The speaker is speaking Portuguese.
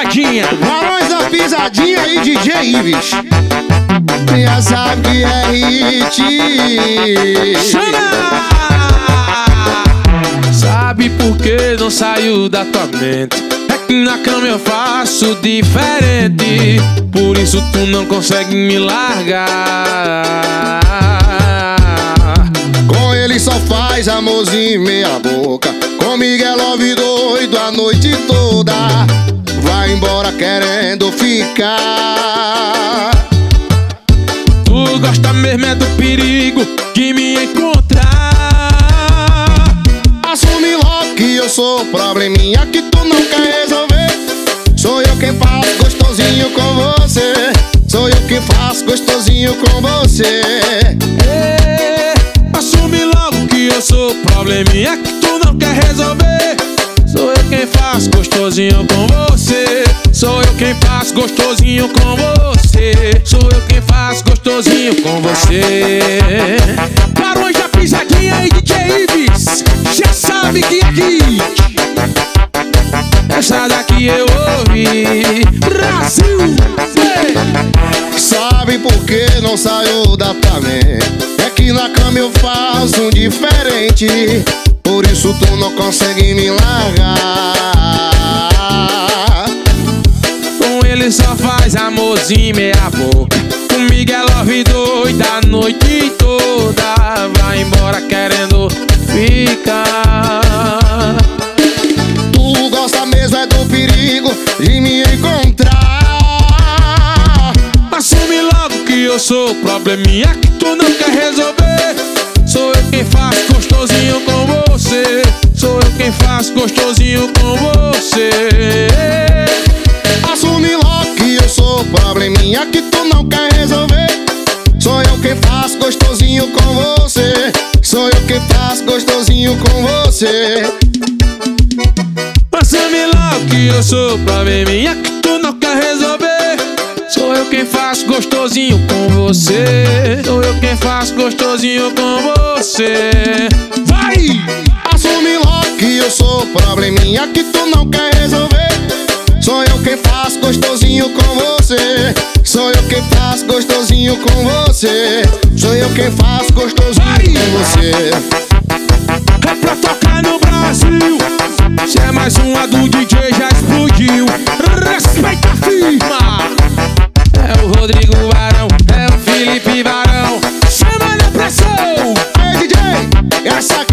pisadinha. Barões da Pisadinha e DJ Ives. Já sabe que é hit. Chama! Sabe por que não saiu da tua mente? É que na cama eu faço diferente, por isso tu não consegue me largar. Com ele só faz amorzinho meia boca. Comigo é love doido a noite toda. Vai embora querendo ficar. Tu gosta mesmo é do perigo de me encontrar. Assume logo que eu sou probleminha que tu não quer resolver. Sou eu quem faço gostosinho com você. Sou eu quem faço gostosinho com você. Assume logo que eu sou probleminha que tu não quer resolver. Sou eu quem faço gostosinho com você. Sou eu quem faço gostosinho com você. Sou eu quem faço gostosinho com você. Barões da Pisadinha e DJ Ives, já sabe que aqui essa daqui eu ouvi. Brasil! Sabe por que não saiu da tua mente? É que na cama eu faço um diferente, por isso tu não consegue me largar. Com ele só faz amorzinho meia boca. Comigo é love doida a noite toda. Vai embora querendo ficar. Tu gosta mesmo é do perigo de me encontrar. Assume logo que eu sou probleminha que tu não quer resolver. Sou eu quem faço gostosinho com você. Sou eu quem faço gostosinho com você. Assume logo que eu sou probleminha que tu não quer resolver. Sou eu quem faço gostosinho com você. Sou eu quem faço gostosinho com você. Assume logo que eu sou probleminha que tu não quer resolver. Sou eu quem faço gostosinho com você. Sou eu quem faço gostosinho com você. Vai! Assume logo que eu sou probleminha que tu não quer resolver. Sou eu quem faço gostosinho com você. Sou eu quem faço gostosinho com você. Sou eu quem faço gostosinho com você. É pra tocar no Brasil. Se é mais uma do DJ já explodiu. Respeita a firma. É o Rodrigo Barão, é o Felipe Barão. Chama na pressão. Ei DJ, essa aqui